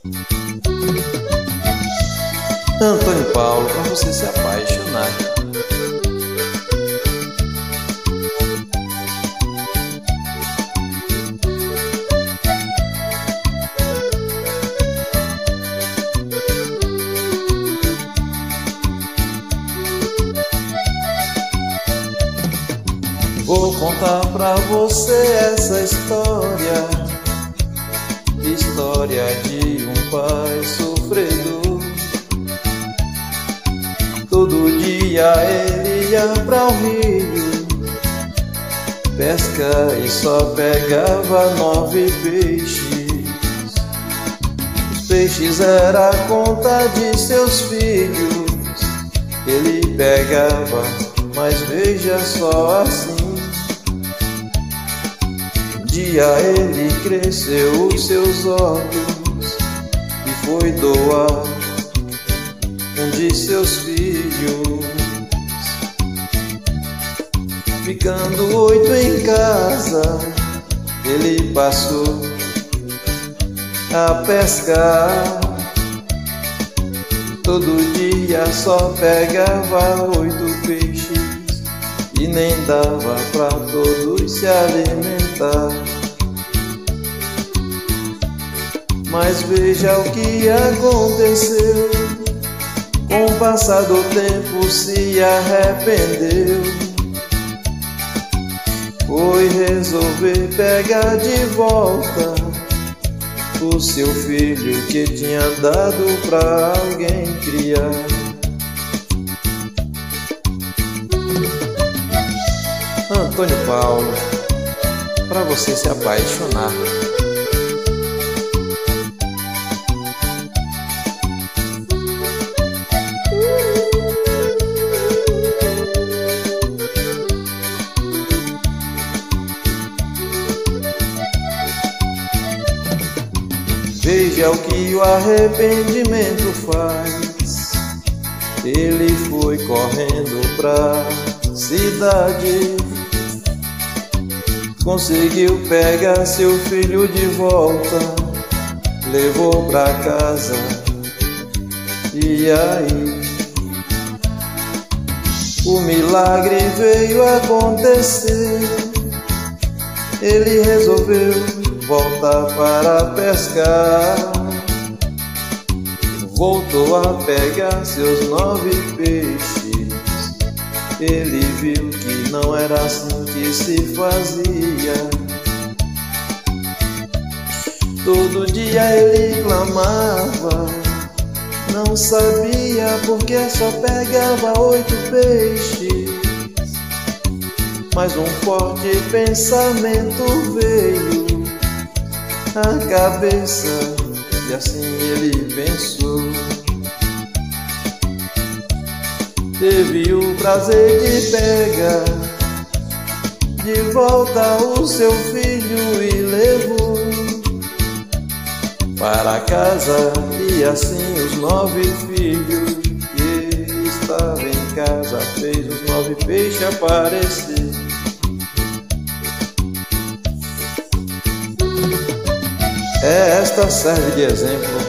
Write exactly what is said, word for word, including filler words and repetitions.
Antônio Paulo, pra você se apaixonar. Vou contar pra você essa história, história de um pai sofredor. Todo dia ele ia pra o rio pescar e só pegava nove peixes. Os peixes era a conta de seus filhos. Ele pegava, mas veja só assim. Um dia ele cresceu os seus olhos e foi doar um de seus filhos. Ficando oito em casa, ele passou a pescar. Todo dia só pegava oito peixes e nem dava pra todos se alimentar. Mas veja o que aconteceu. Com o passar do tempo se arrependeu. Foi resolver pegar de volta o seu filho que tinha dado pra alguém criar. Antônio Paulo, pra você se apaixonar. Veja o que o arrependimento faz. Ele foi correndo pra cidade, conseguiu pegar seu filho de volta, levou pra casa. E aí o milagre veio acontecer. Ele resolveu voltar para pescar. Voltou a pegar seus nove peixes. Ele viu que não era assim que se fazia. Todo dia ele clamava, não sabia porque só pegava oito peixes. Mas um forte pensamento veio a cabeça e assim ele pensou. Teve o prazer de pegar de volta o seu filho e levou para casa. E assim os nove filhos que estavam em casa fez os nove peixes aparecer. Esta serve de exemplo